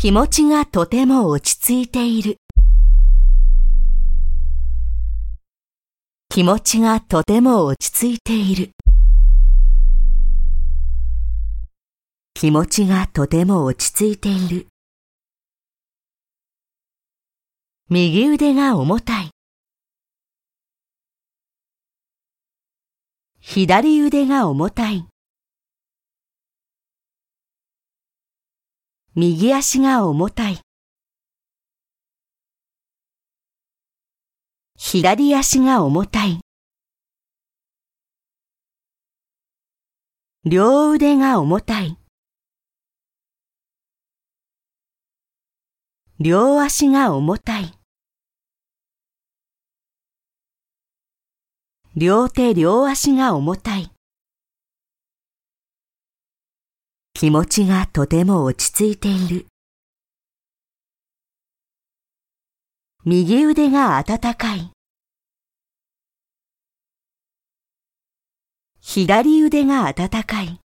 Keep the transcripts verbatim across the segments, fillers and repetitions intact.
気持ちがとても落ち着いている。気持ちがとても落ち着いている。気持ちがとても落ち着いている。右腕が重たい。左腕が重たい。右足が重たい。左足が重たい。両腕が重たい。両足が重たい。両手両足が重たい。気持ちがとても落ち着いている。右腕が温かい。左腕が温かい。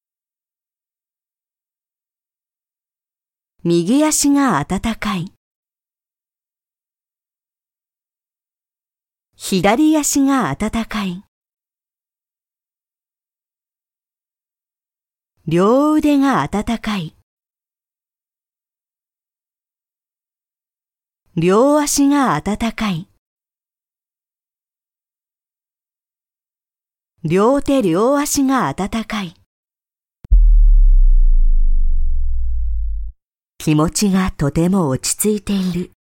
右足が温かい。左足が温かい。両腕が温かい。両足が温かい。両手両足が温かい。気持ちがとても落ち着いている。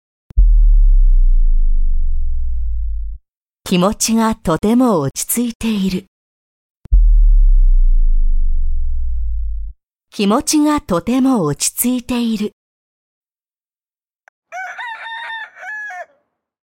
気持ちがとても落ち着いている。気持ちがとても落ち着いている。